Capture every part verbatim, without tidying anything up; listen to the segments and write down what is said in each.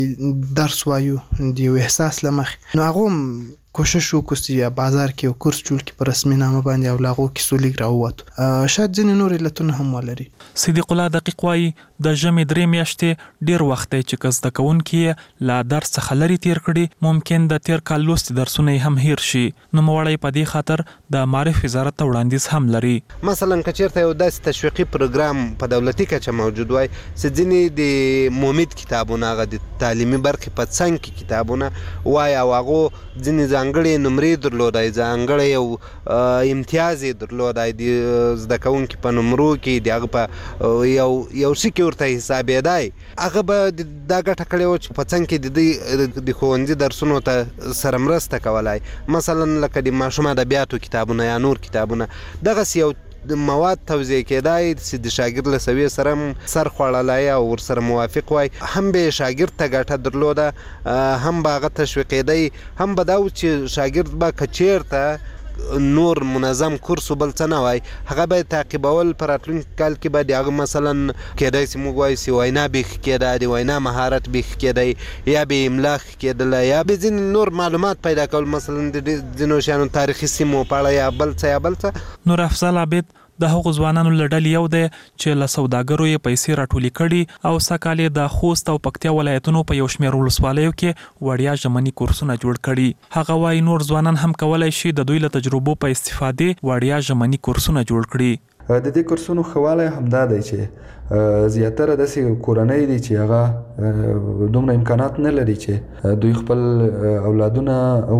درس وایو د یو احساس لمخ نو هغه کوشش وکړو چې بازار کې یو کورس جوړ کړي په رسمي نامه باندې او لاغو کې سولیګ راووتو. شاید ځینې نور علتونه هم ولري. صدیق الله دقیق وایي د ژمي درې میاشتې ډېر وخت دی چې که زده کوونکي یې له درس څخه لرې تیر کړي ممکن د تیر کال لوستي درسونه یې هم هیر شي. نوموړی په دې خاطر د معارف وزارت ته وړاندیز هم لري. مثلا که چېرته یو داسې تشویقي پروګرام په دولتي کچه موجود وای چې ځینې د ممید کتابونه هغه د تعلیمي برخې په څنګ کې کتابونه وای او هغو ځینې ځانګړې نمرې درلودای ځانګړی یو امتیاز یې درلودای د زده کوونکي په نمرو کې د هغه په یو یو څه کې ورته حسابېدای هغه به دا ګټه کړې وه چې په څنګ کې د دوی د ښوونځي درسونو ته سره مرسته کولای مثلا لکه د ماشوم ادبیاتو کتابونه یا نور کتابونه دغسې یو د مواد توزیع کېدای چې د شاګرد له سویې سره هم سر خوړلی او ورسره موافق وای هم به شاګرد ته ګټه درلوده هم به هغه تشویقېدی هم به دا و چې شاګرد به که چېرته نور منظم کورس و بل څه نه وای هغه به تعقیبول په راتلونکي کال کې به د هغه مثلا کېدای چې موږ وایو چې وینا بیخ کېده د وینا مهارت بیخ کېدی یا به املا کېدله یا به ځینې نور معلومات پیدا کول مثلا د ځینو شیانو تاریخي سیمو په اړه یا بل څه یا بل څه. نور افضل عابد د هغو ځوانانو له ډلې یو دی چې له سوداګرو یې پیسې راټولې کړي او سږ د خوست او پکتیا ولایتونو په یو شمېر ولسوالیو کې وړیا ژمني کورسونه جوړ کړي. هغه وایي نور ځوانان هم کولی شي د دوی له تجربو په استفادې وړیا ژمني کورسونه جوړ کړي. د دې کورسونو ښه والی همدا دی چې زیاتره داسې کورنۍ دي چې هغه دومره امکانات نه لري چې دوی خپل اولادونه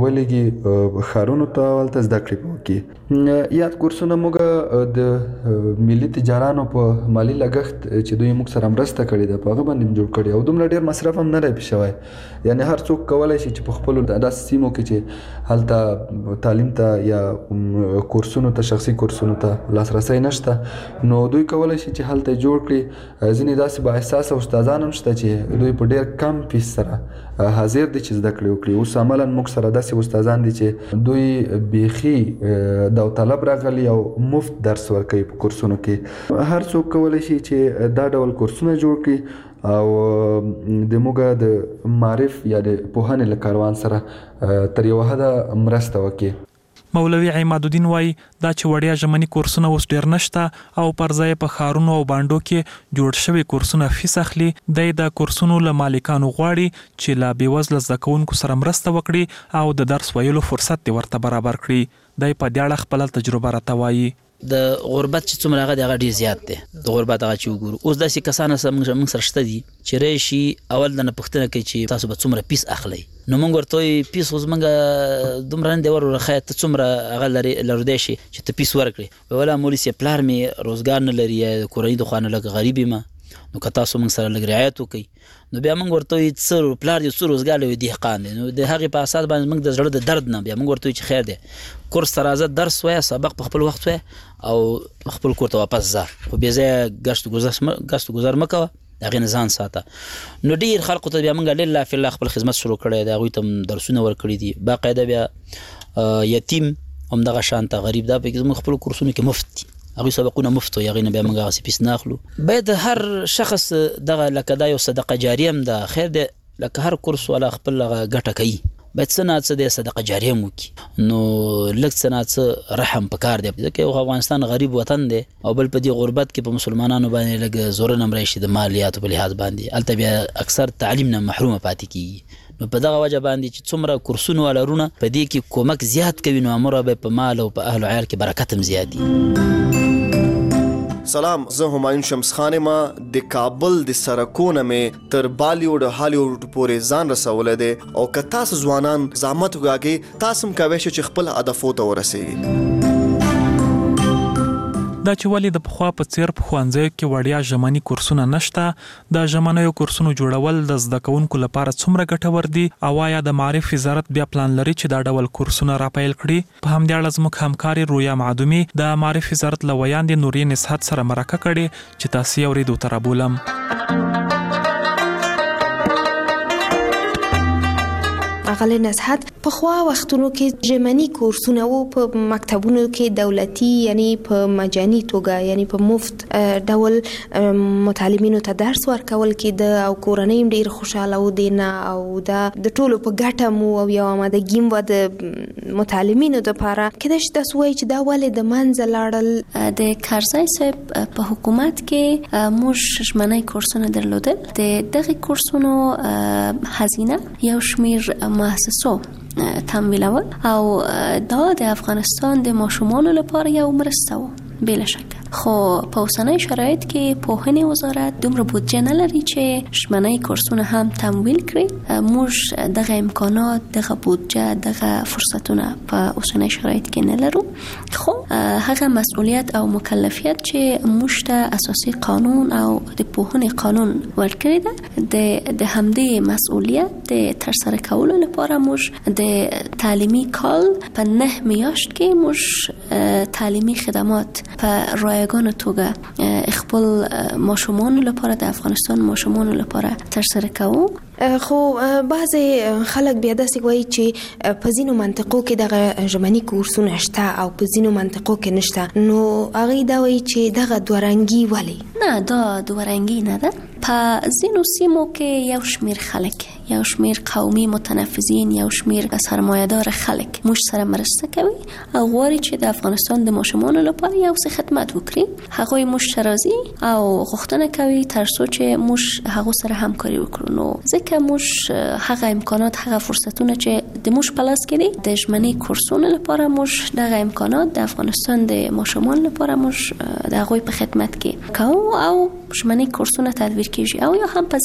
ولېږي ښارونو ته هلته زده کړې وکړي. یاد کورسونه موږ د ملي تجارانو په مالي لګښت چې دوی موږ سره مرسته کړې ده په هغه باندې جوړ کړي او دومره ډېر مصرف هم نه دی پې شوی. یعنې هر څوک کولی شي چې په خپلو داسې سیمو کې چې هلته تعلیم ته یا کورسونو ته شخصي کورسونو ته لاسرسی نشته نو دوی کولی شي چې هلته جوړ کړي. ځینې داسې با احساسه استادان هم شته چې دوی په ډېر کم فیس سره حاضر دي چې زده کړې وکړي. اوس عملا موږ سره داسې استادان دي چې دوی بیخي داوطلب راغلي او مفت درس ورکوي په کورسونو کې. هر څوک کولی شي چې دا ډول کورسونه جوړ کړي او د موږ د معرف یا د پوهنې له کاروان سره تر یوه حده مرسته وکړي. مولوي عماد الدین وایي دا چې وړیا ژمني کورسونه اوس ډېر نشته او پر ځای په ښارونو او بانډو کې جوړ شوي کورسونه فیس اخلي. دی د کورسونو له مالکانو غواړي چې له بېوزله زده کوونکو سره مرسته وکړي او د درس ویلو فرصت دې ورته برابر کړي. دی په دې اړه خپله تجربه راته وایي. د غربت چې څومره هغه دی هغه ډېر زیات دی. د غربت هغه چې وګورو اوس داسې کسان موږ سره شته دي چې راشي اول دنه پوښتنه کوي چې تاسو به څومره پیس اخلئ. نو موږ ورته وایو پیس خو زموږ دومره نه دی ور ورخی ته څومره هغه لري لرودی شي چې ته پیس ورکړې. ولا مولوي صاحب پلار مې روزګار نه لري یا کورنۍ د خوا نه لږ غریب یم نو که تاسو موږ سره لږ رعایت وکړئ نو بیا موږ ورته وایو څه پلار دې څه روزګار لري دهقان دی. نو د هغې په اساس باندې موږ د زړه د درد نه بیا موږ ورته وایو چې خیر دی کورس ته راځه درس وایه سبق په خپل وخت وایه او خپل کور ته واپس ځه خو بې ځایه ګشت ګذر مه کوه د هغې نه ځان ساته. نو ډېر خلقو ته بیا موږ لله فی الله خپل خدمت شروع کړی دی هغوی ته هم درسونه ورکړي دي. باقاعده بیا یتیم همدغه شانته غریب دا پکې زموږ خپلو کورسونو کې مفت دي هغوی سبقونه مفت وي هغې نه بیا موږ هغسې پیس نه اخلو. باید هر شخص دغه لکه دا یو صدقه جاریه هم ده خیر دی لکه هر کورس والا خپل هغه ګټه کوي باید څه نه څه دی صدقه جاریه هم وکړي. نو لږ څه نه څه رحم پکار دی ځکه یو افغانستان غریب وطن دی او بل په دې غربت کې په مسلمانانو باندې لږ زورن هم راشي د مالیاتو په لحاظ باندې هلته بیا اکثر تعلیم نه محرومه پاتې کېږي. نو په دغه وجه باندې چې څومره کورسونه والا رونه په دې کې کومک زیات کوي نو همره به په مال او په اهل و عیال کې برکت هم زیات دي. سلام زه همایون شمس خان ما د کابل د سرکونه مې تر بالیوډ هالیوډ پورې ځان رسولی دی او که تاسو ځوانان زحمت وګاږئ تاسو هم کولی شئ چې خپل هدفو ته ورسیږئ. دا چې ولې د پخوا په څیر په ښوونځیو کې وړیا ژمني کورسونه نشته د ژمنیو کورسونو جوړول د زده کوونکو لپاره څومره ګټور دي او آیا د معارف وزارت بیا پلان لري چې دا ډول کورسونه راپیل کړي. په همدې اړه زموږ همکارې رویا معدومي د معارف وزارت له ویاندې نورې نصحت سره مرکه کړې چې تاسو یې اورېدو ته رابولم. اغلی نصحت په خوا وختونو کې ژمنی کورسونه وو په مکتبونو کې دولتي یعنی په مجاني توګه یعنی په مفت ډول متعلمینو ته درس ورکول کېده او کورنۍ ډیر خوشاله و دینه او دا د ټولو په ګټه مو او یو آمادګي مو د متعلمینو لپاره کېدای شي تاسو وایئ چې دا ولې د منځه لاړل. د کارزای صاحب په حکومت کې موږ ژمنی کورسونه درلودل. د دغه کورسونو هزینه یو شمیر مؤسسو تمویلول او دا د افغانستان د ماشومانو لپاره یو مرسته و بلا شک. خو په اوسنۍ شرایط کې پوهنې وزارت دومره بودجه نه لري چې ژمنی کورسونه هم تمویل کړي. موږ دغه امکانات، دغه بودجه، دغه فرصتونه په اوسنۍ شرایط کې نه لرو. خو هغه مسئولیت او مکلفیت چې موږ ته اساسي قانون او د پوهنې قانون ورکړی ده، د د همدې مسئولیت د ترسره کولو لپاره موږ د تعلیمي کال په نه میاشت کې موږ تعلیمي خدمات په رایگان توګه خپل ماشومان لپاره د افغانستان ماشومان لپاره ترسره کوو. خو بعضی خلک بیا داسې وایي چې په ځینو منطقو کې دغه ژمني کورسونه شته او په ځینو منطقو کې نشته، نو هغوی دا وایي چې دغه دوه ولې؟ نه، دا دوه رنګي نه ده. په ځینو سیمو کې یو شمیر خلک، یو شمیر قومي متنفذین، یو شمیر سرمایه‌دار خلک موږ سره مرسته کوي او غواړي چې د افغانستان د ماشومانو لپاره یو څه خدمت وکړي. هغوی موږ ته راځي او غوښتنه کوي تر څو چې موږ هغو سره همکاري وکړو. نو ځکه موږ هغه امکانات، هغه فرصتونه چې د موږ په لاس کې دي د ژمني کورسونو لپاره، موږ دغه امکانات د افغانستان د ماشومانو لپاره موږ د هغوی په خدمت کې کوو او ژمني کورسونه تدویر کیږي. او یا هم په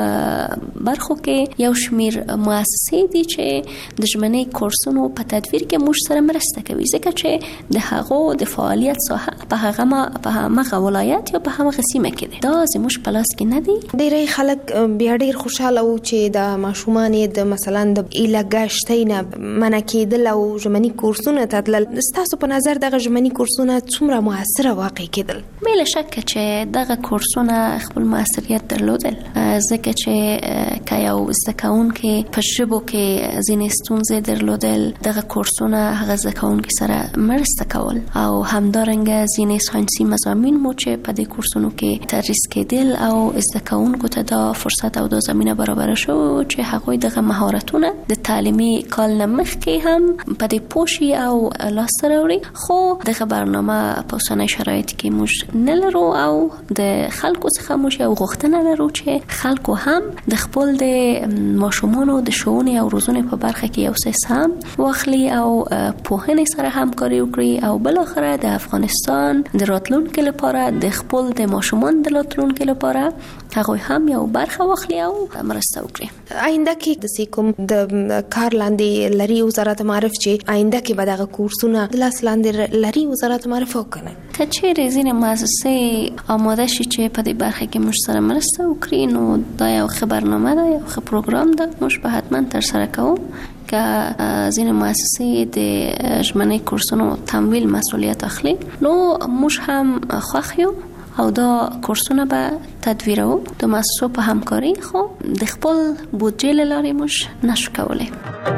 ځینې برخو کې یو شمیر مؤسسې دي چې د ژمني کورسونو په تدویر کې موږ سره مرسته کوي، ځکه چې د هغو د فعالیت ساحه په هغه ما په هغه ولایت یا په هغه سیمه کې ده. دا زموږ په لاس کې نه دي. ډېری خلک بیا ډېر خوشاله وو چې د ماشومان د مثلا د ایلګشتۍ نه منع کېدل او ژمني کورسونه ته تلل. ستاسو په نظر دغه ژمني کورسونه څومره موثره واقع کېدل؟ بلا شک چې دغه کورسونه خپل موثریت درلودل، ځکه چې که یو زده کوونکی په ژبو کې ځینې ستونزې درلودل، دغه کورسونه هغه زده کوونکي سره مرسته کول او همدارنګه ځینې ساینسي مضامین مو چې په دې کورسونو کې تدریس کېدل او زده کوونکو ته دا فرصت او دا زمینه برابر شو چې هغوی دغه مهارتونه د تعلیمي کال نه مخکې هم په دې پوه شي او لاسته راوړي. خو دغه برنامه په اوسنۍ شرایط کې موږ نه لرو او د خلکو څخه موږ یو غوښتنه لرو چې خلکو هم د خپل د ماشومانو د ښوونې او روزنې په برخه کې یو څه سهم واخلي او پوهنې سره همکاري وکړي او بالاخره د افغانستان د راتلونکي لپاره، د خپل د ماشومان د راتلونکي لپاره هغوی هم یو برخه واخلي او مرسته وکړي. آینده کې د کوم د کار لاندې لري وزارت معرف چې آینده کې به دغه کورسونه د لاس لاندې لري وزارت معرف وکړي؟ که چیرې ځینې مؤسسې آماده شي چې په دې برخه کې موږ سره مرسته وکړي، نو دا یو ښه برنامه ده، یو ښه پروګرام ده، موږ به حتما ترسره کوو. که ځینې مؤسسې د ژمني کورسونو تمویل مسئولیت اخلي، نو موږ هم خوښ یو او دا کورسونه به تدویرو د مؤسسو په همکاري، خو د خپل بودجې له لارې موږ نشو کولی.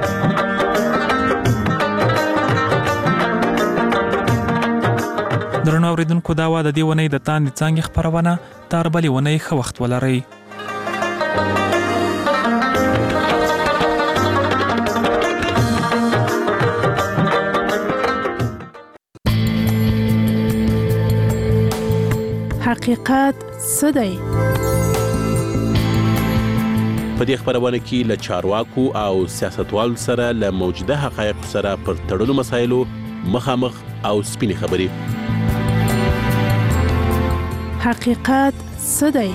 درنو اوریدونکو، دا وه د دې ونې د تاندې څانګې خپرونه. تر بلې ونې ښه وخت ولرئ. حقیقت څه دی؟ په دې خبرونه کې له چارواکو او سیاستوالو سره له موجوده حقایقو سره پر تړلو مسایلو مخامخ او سپینې خبرې. حقیقت څه دی؟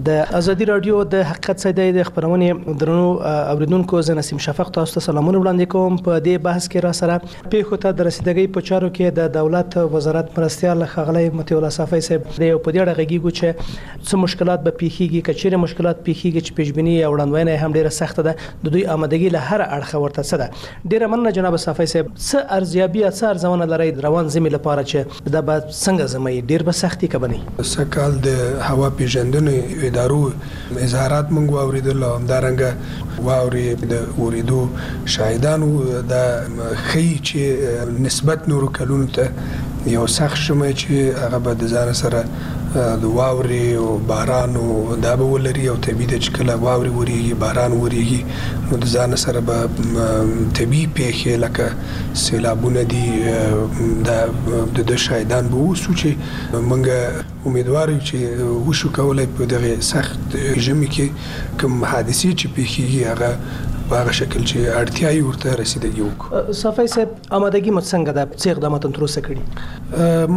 د ازادي رادیو د حقیقت صدای د خبرونې درنو اوریدونکو زه نسیم شفق تاسو ته سلامونه وړاندې کوم. په دې بحث کې را سره پیښو ته د رسیدګۍ په چارو کې د دولت وزارت مرستیال ښاغلی مطیع الله صافی صاحب د یو په دې اړه غږیږو چې څه مشکلات به پیښیږي، که چیرې مشکلات پیښیږي چې پیشبیني او وړاندوینه هم ډیره سخته ده، د دوی آمادګي له هر اړخه ورته څه ده. ډیره مننه جناب صافی صاحب. څه ارزیابي څه ارزونه لرئ روان زمي لپاره چې دا به څنګه زمي ډیر به سختي کبني؟ سکال د هوا پیژندنې ادارو اظهارات مونږ واوریدل او همدارنګه واوري د اوریدو شاهدانو د خي چې نسبت نورو کلونو ته یو سخت شمه چې هغه به د ځان سره د واوري او باران او دا به ولري او طبيعي د چکله واوري وريږي باران وريږي نو د ځان سره به طبيعي پیښې لکه سیلابونه دي د د شاهدان به وسو چې مونږ امیدوار یو چې وشو کولای په دغه سخت ژمي کې کوم حادثې چې پیښیږي هغه په هغه شکل چې اړتیا یې ورته رسیدګي وکړو. صافی صاحب آمادګي مو څنګه ده؟ څه اقدامات تر اوسه کړي؟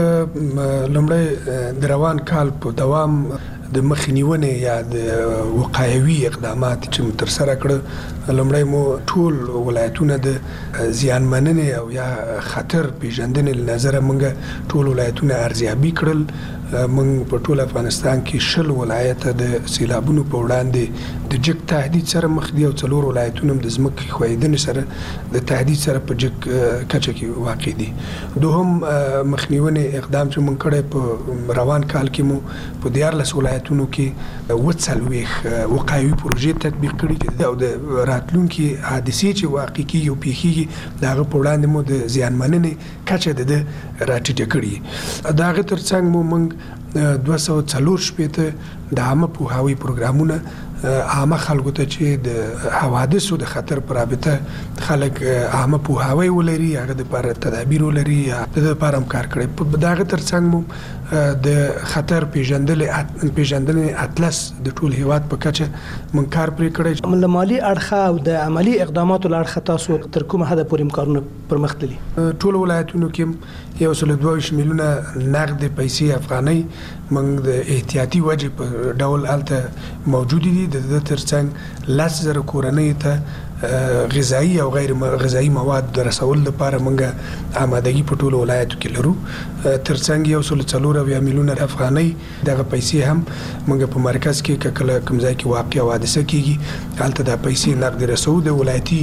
مونږ لومړی د روان کال په دوام د مخنیونې یا د وقایوي اقدامات چې تر سره کړ، لومړی مو ټول ولایتونه د زیانمننې او یا خطر پیژندنې له نظره مونږ ټول ولایتونه ارزیابي کړل. مونږ په ټول افغانستان کې شل ولایت د سیلابونو په وړاندې د جګ تهدید سره مخ دي او څلور ولایتونه د ځمکې ښویېدنې سره د تهدید سره په جګ کچه کې واقع دي. دوهم مخنیونې اقدام چې مونږ کړی په روان کال کې مو په دیارلس ولایتونو کې اووه څلوېښت وقایوي پروژې تطبیق کړي او د راتلونکي حادثې چې واقع کېږي او پیښیږي د هغه په وړاندې مو د زیانمننې کچه د ده راټیټه کړي. د هغه تر څنګ مو مونږ دوه سوه څلور شپېته د عامه پوهاوي پروګرامونه عامه خلکو ته چې د حوادثو د خطر پر رابطه خلک عامه پوهاوی ولري، هغه د لپاره تدابیر ولري، د لپاره هم کار کړی. په دغه تر څنګ مو د خطر پیژندنې پیژندنې اطلس د ټول هیواد په کچه مونږ کار پرې کړی. له مالي اړخه او د عملی اقداماتو له اړخه تاسو تر کومه حده پورې کارونه پرمخ تللي؟ ټول ولایتونو کې یو سل دوه ویشت میلیونه نقد پیسې افغانۍ مونږ د احتیاطي وجې په ډول هلته موجود دي. د تر څنګ لس زره کورنۍ ته غذایی او غیر غذایی مواد د رسول لپاره مونږ آمادګي په ټولو ولایتو کې لرو. تر څنګ یو سل څلور اویا میلیونه افغانۍ دغه پیسې هم مونږ په مرکز کې کله کوم ځای کې واقع حادثه کیږي هلته د پیسې نقد رسو د ولایتي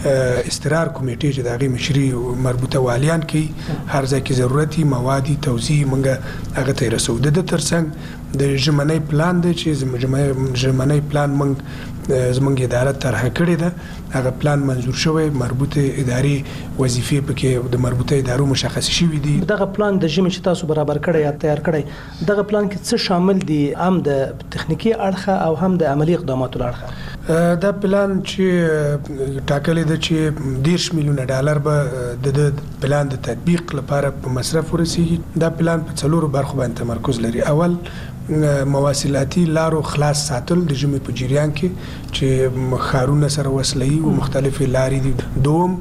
استقرار کمیټې چې دغه مشري مربوطه والیان کوي، هر ځای کې ضرورتي موادي توزیع مونږ هغه ته رسو. د تر څنګ د ژمنۍ پلان دی چې ژمنۍ پلان مونږ زمونږ اداره طرح کړې ده، هغه پلان منظور شوی، مربوطه اداري وظیفې پکې د مربوطه ادارو مشخص شوي دي. دغه پلان د ژمي چې تاسو برابر کړی یا تیار کړی، دغه پلان کې څه شامل دي؟ هم د تخنیکی اړخه او هم د عملی اقداماتو اړخه. دا پلان چې ټاکلې ده چې دېرش میلیونه ډالر به د پلان د تطبیق لپاره په مصرف ورسیږي. دا پلان په څلورو برخو باندې تمرکز لري. اول مواصلاتي لارو خلاص ساتل د ژمي په جریان کې چې ښارونه سره وصلوي او مختلفې لارې دي. دوم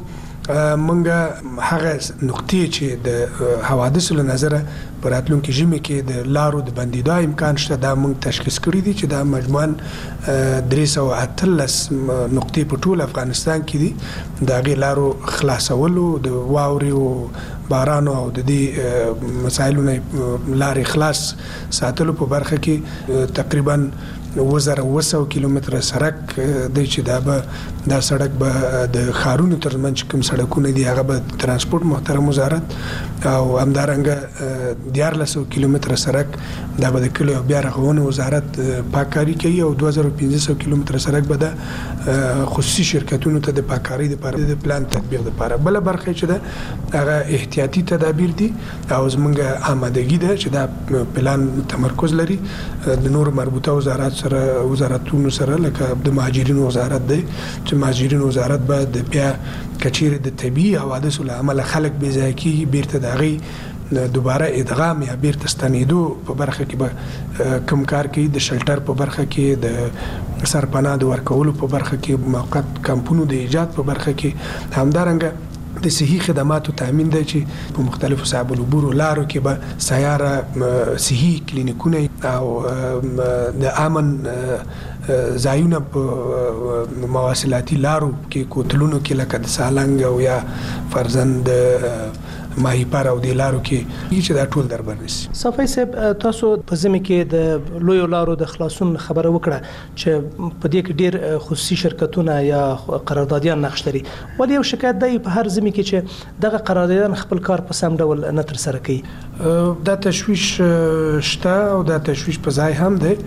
مونږ هغه نقطې چې د حوادثو له نظره په راتلونکي ژمي کې د لارو د بندېدو امکان شته، دا مونږ تشخیص کړي دي چې دا مجموعاً درې سوه اتلس نقطې په ټول افغانستان کې دي. د هغې لارو خلاصولو د واورې او بارانو او د دې مسایلو نه لارې خلاص ساتلو په برخه کې تقریباً اووه زره اووه سوه کیلومتره سړک دی چې دا به دا سړک به د ښارونو ترمنځ کوم سړکونه دي هغه به ترانسپورټ محترم وزارت او همدارنګه دیارلس سوه کیلومتره سړک دا به د کلیو بیا رغونې وزارت پاککاري کوي او دوه زره پنځه سوه کیلومتره سړک به د خصوصي شرکتونو ته د پاککارۍ لپاره د پلان تطبیق لپاره. بله برخه چې ده هغه احتیاطي تدابیر دي او زمونږ آمادګي ده چې دا پلان تمرکز لري د نور مربوطه وزارت سره وزارتونو سره لکه د مهاجرینو وزارت دی چې مهاجرینو وزارت به د بیا کچیر د طبيعي حوادثو له امله خلک بې ځای کېږي بیرته د هغې دوباره ادغام یا بیرته ستنېدو په برخه کې به کم کار کوي. د شلټر په برخه کې، د سرپناه د ورکولو په برخه کې، موقت کمپونو د ایجاد په برخه کې، همدارنګه د صحي خدماتو تامین دی چې په مختلفو صعب العبور لارو کې به سیاره صحي کلینیکونه او د امن ځایونه په مواصلاتي لارو کې کوتلونو کې لکه د سالنګ او یا فرزند ماهیپر او د لارو کې چې دا ټول در برنسي. صافی صاحب تاسو په ځمې کې د لویو لارو د خلاصون خبره وکړه چې په دې کې ډیر خصوصي شرکتونه یا قراردادیان نقش لري، ولې یو شکایت دی په هر ځمې کې چې دغه قراردادیان خپل کار په سم ډول نه ترسره کوي؟ دا تشویش شته او دا تشویش په ځای هم دی.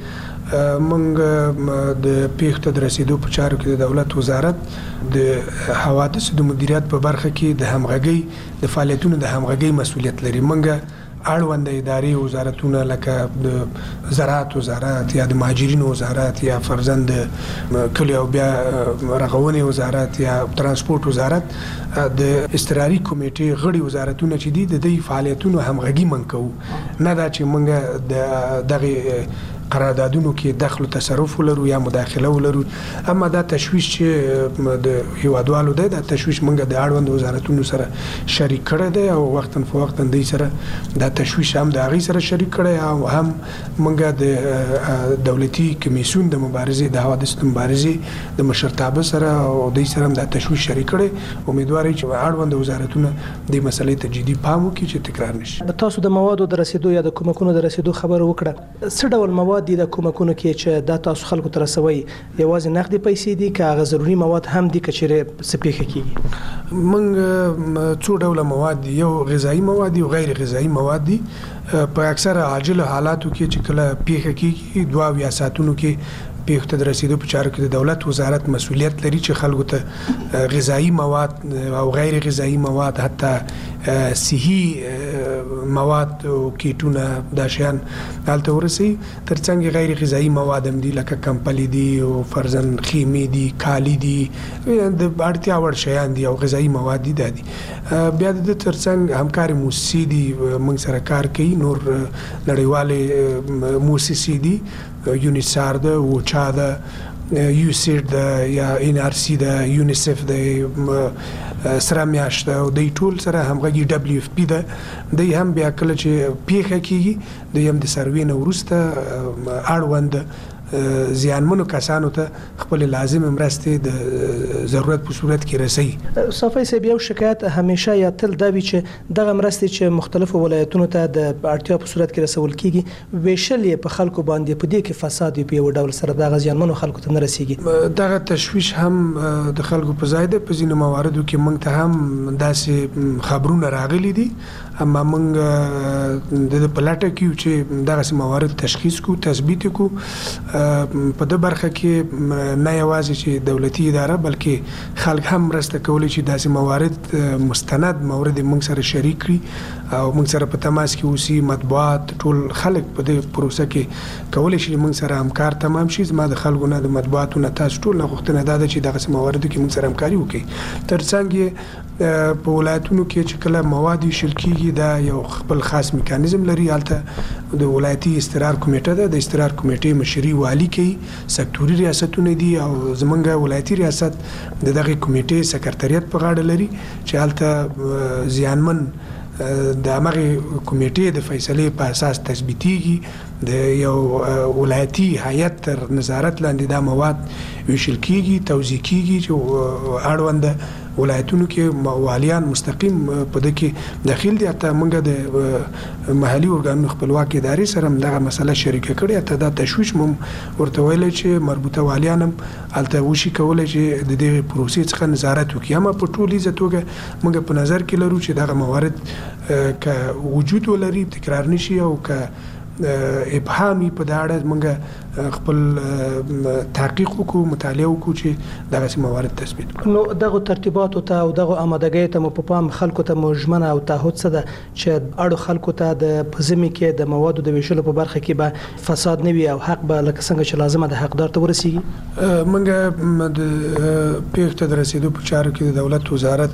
موږ د پیښو د رسیدو په چارو کې د دولت وزارت د حوادثو د مدیریت په برخه کې د همغږۍ د فعالیتونو د همغږۍ مسؤلیت لري. موږ اړوند ادارې وزارتونه لکه د زراعت وزارت یا د مهاجرینو وزارت یا فرزند کلی او بیا رغونې وزارت یا ترانسپورت وزارت د استراري کمیټې غړي وزارتونه چې دي د دې فعالیتونو همغږي من کوو، نه دا چې موږ د دغه قراردادونو کې دخل او تصرف ولرو یا مداخله ولرو. اما دا تشویش چې د هیوادوالو دی دا تشویش موږ د اړوند وزارتونو سره شریک کړی دی او وختن فوقتن دی سره دا تشویش هم د هغې سره شریک کړی او هم موږ د دولتي کمیسیون د مبارزې د حوادثو د مبارزې د مشرتابه سره او دی سره هم دا تشویش شریک کړی. امیدوار چې اړوند وزارتونه د مسلې ته جدي پام وکړي چې تکرار نشي. تاسو د موادو د رسیدو یا د کومکونو د رسیدو خبر وکړه، څه ډول مواد دي د کومکونو کې چې دا تاسو خلکو ته رسوي؟ یوازې نقدي پیسې دي که هغه ضروري مواد هم دي که چیرې څه پیښه کیږي؟ موږ څو ډوله مواد دي، یو غذایي مواد دي او غیر غذایي مواد دي. په اکثره عاجل حالاتو کې چې کله پیښه کیږي دوه یا ساتونو کې پیښو ته رسیدو په چارو کې د دولت وزارت مسؤلیت لري چې خلکو ته غذایي مواد او غیر غذایي مواد حتی صحي مواد او کیټونه دا شیان هلته ورسي. ترڅنګ غیر غذایي مواد هم دي لکه کمپلي دي او فرزن خیمې دي، کالي دي، د اړتیا وړ شیان دي او غذایي مواد دي. دا دي بیا د ترڅنګ همکاري موسسې دي موږ سره کار کوي، نور نړیوالې موسسې دي، یونیسار ده، وچا ده، یوسیډ ده یا ان آر سی ده، یونیسف ده، سره میاشت ده او د ټول سره همغږي ډبلیو اف پی ده. د هم بیا کله چې پیښه کیږي د یم د سروې نه وروسته اړوند زیانمنو کسانو ته خپل لازم مرستې د ضرورت په صورت کې رسي. صافی صاحب یو شکایت همیشه یا تل دا وي چې دغه مرستې چې مختلفو ولایتونو ته د اړتیا په صورت کې رسول کیږي ویشل یې په خلکو باندې په دې کې فساد په یو ډول سره دغه زیانمنو خلکو ته نه رسیږي. دغه تشویش هم د خلکو په ځای ده. په ځینو مواردو کې موږ ته هم داسې خبرونه راغلي دي، اما موږ د پلاټه کې چې دغه موارد تشخیص کو تثبیت کو. په د برخه کې نه یوازې چې دولتي اداره بلکې خلک هم مرسته کولی چې داسې موارد مستند مورد موږ سره شریک کړي او موږ سره په تماس کې اوسي. مطبوعات ټول خلک په دې پروسه کې کولی شي موږ سره همکار تمام شي. زما د خلکو نه د مطبوعاتو نه تاسو ټول نه غوښتنه ده چې دغه موارد کې موږ سره همکاري وکړي. ترڅنګ په ولایتونو کې چې کله مواد ویشل کیږي دا یو خپل خاص میکانیزم لري. هلته د ولایتي استقرار کمیټه ده، د استقرار کمیټې مشري والی کوي، سکتوري ریاستونه دي او زمونږ ولایتي ریاست د دغه کمیټې سکرټریت په غاړه لري چې هلته زیانمن د هغه کمیټې د فیصلې په اساس تثبیتيږي. د یو ولایتي هیئت تر نظارت لاندې دا مواد ویشل کیږي، توزیع کیږي چې اړوند ولایتونو کې والیان مستقیم په دې کې داخل دي. ته موږ د محلي ارګانونو خپلواک ادارې سره دغه مسله شریکه کړې. ته دا تشویش مم ورته ویل چې مربوطه والیان هم الته وشي کولای چې د دې پروسې څخه نظارت وکړي. اما په ټولي ځتوګه موږ په نظر کې لرو چې دغه موارد ک وجود ولري، تکرار نشي او ک ابهامي په دا اړه موږ خپل تحقیق وکړو، مطالعه وکړو چې دغه موارد تثبیت کړو. نو دغه ترتیباتو ته او دغه آمادګۍ ته مو په پام خلکو ته مجمنه او تعهد څه ده چې اړو خلکو ته د پزمي کې د موادو د ویشلو په برخه کې به فساد نه وي او حق به لکه څنګه چې لازمه د حقدار ته ورسیږي. موږ د پیښو ته رسیدو په چارو کې د دولت وزارت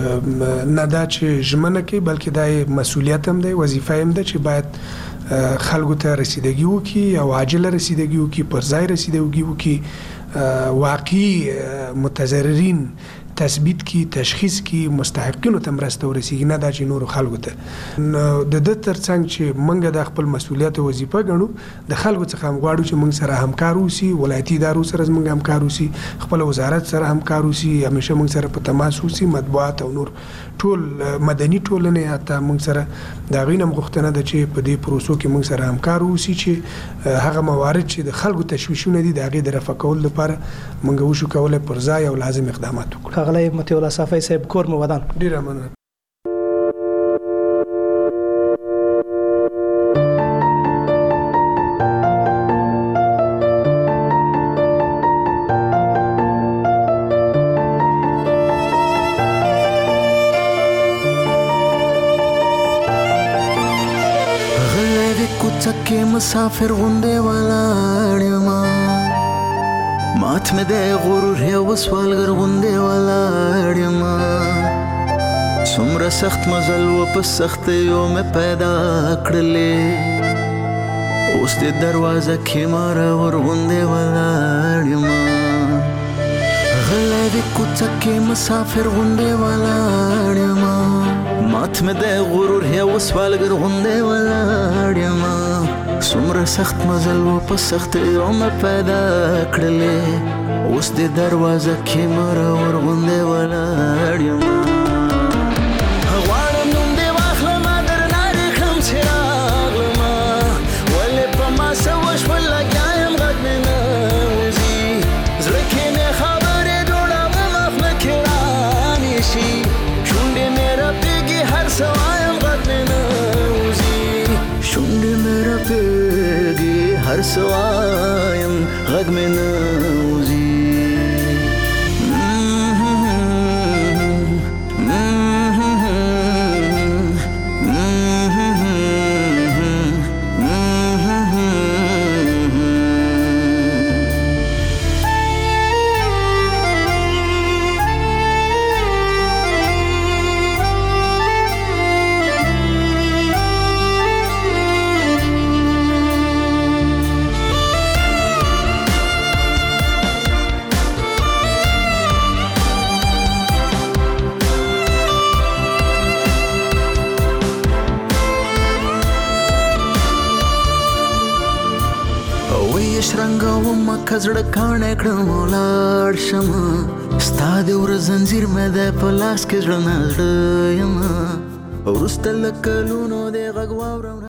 نه دا چې ژمنه کوي بلکې دا مسؤلیت هم دی، وظیفه هم ده چې باید خلکو ته رسیدګي وکړي او عاجله رسیدګي وکړي، پر ځای رسیدګي وکړي واقعي متضررین تثبیت کی تشخیص کی مستحقینو ته مرسته ورسیږي نه دا چې نورو خلکو ته نو د د ترڅنګ چې موږ د خپل مسؤلیت او وظیفه ګڼو د خلکو څخه هم غواړو چې موږ سره همکار اوسي ولایتي ادارو سره موږ همکار اوسي خپل وزارت سره همکار اوسي همیشه موږ سره په تماس اوسي مطبوعات او نور ټول مدني ټولنې حتی موږ سره د هغوی نه غوښتنه ده چې په دې پروسو کې موږ سره همکار اوسي چې هغه موارد چې د خلکو تشویشونه دي د هغې د رفع کولو لپاره موږ وشو کولی پر ځای او لازم اقدامات وکړو. ښاغلی مطیع الله صافی صاحب کور مو ودان. ډېره مننه. که مسافر غونډې ولاړ یم مات مې د غرور یو سوالګر غوندې ولاړ یم څومره سخت مزل و په سختیو مې پیدا کړلې اوس د دروازه کې مارور غوندې ولاړ یم غلی د کوڅه کې مسافر غوندې ولاړ یم مات مې د غرور یو سوالګر غوندې ولاړ یم څومره سخت مزل و په سختیو مې پیدا کړلې اوس د دروازه کې مرور غوندې ولاړ یم غواړم نوم دې واخلمه درنه ریښم چې راغلمه ولې په ما څه وشول لګیا یم غږ مې نه وځي زړه کې مې خبرې جوړوم اخ مې کې رانیسي شونډې مې رپېږي هر څه وایم غږ مې نه وځي شونډې مې رپېږي هر څه وایم غږ مې نه وځي که زړه کاڼی کړم ولاړ شمه ستا د وره زنځیر مې دی په لاس کې زړه نه زړه یم وروسته له کلونو د غږ واورم